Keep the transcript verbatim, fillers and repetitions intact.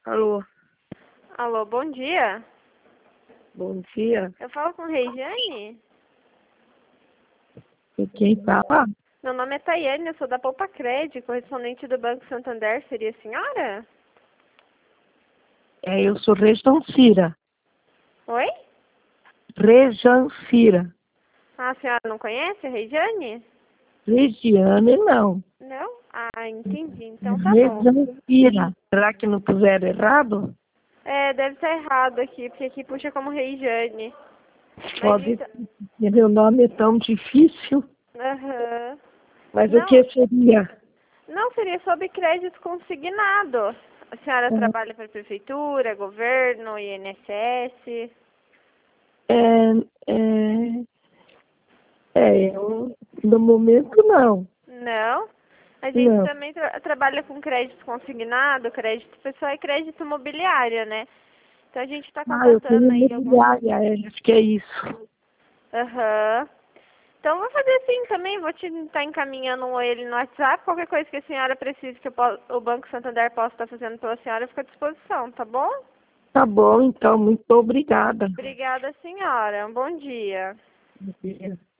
Alô, Alô, bom dia. bom dia. Eu falo com Regiane? E quem fala? Meu nome é Tayane, eu sou da Poupa Cred, correspondente do Banco Santander. Seria a senhora? É, eu sou Rejancira. Oi? Rejancira. Ah, a senhora não conhece a Regiane? Regiane, não. Não? Ah, entendi. Então tá bom. Rejancira. Será que não puseram errado? É, deve estar errado aqui, porque aqui puxa como Regiane. Mas Pode então... ser. Meu nome é tão difícil. Aham. Mas o Não, que seria? não seria sobre crédito consignado. A senhora trabalha para a prefeitura, governo, I N S S? É, é, é, eu, no momento não. Não. A gente Não. também tra trabalha com crédito consignado, crédito pessoal e crédito imobiliário, né? Então a gente está Ah, eu tenho contatando aí alguns... imobiliária, é, acho que é isso. Aham. Então vou fazer assim também, vou te estar encaminhando ele no WhatsApp. Qualquer coisa que a senhora precise que eu po- o Banco Santander possa estar fazendo pela senhora, fica à disposição, tá bom? Tá bom, então, muito obrigada. Obrigada, senhora. Um bom dia. Bom dia.